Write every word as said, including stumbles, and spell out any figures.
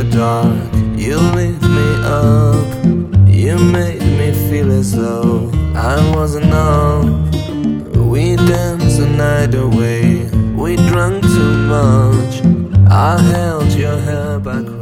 the dark. You lit me up, you made me feel as though I wasn't alone. We danced the night away, we drank too much. I held your hair back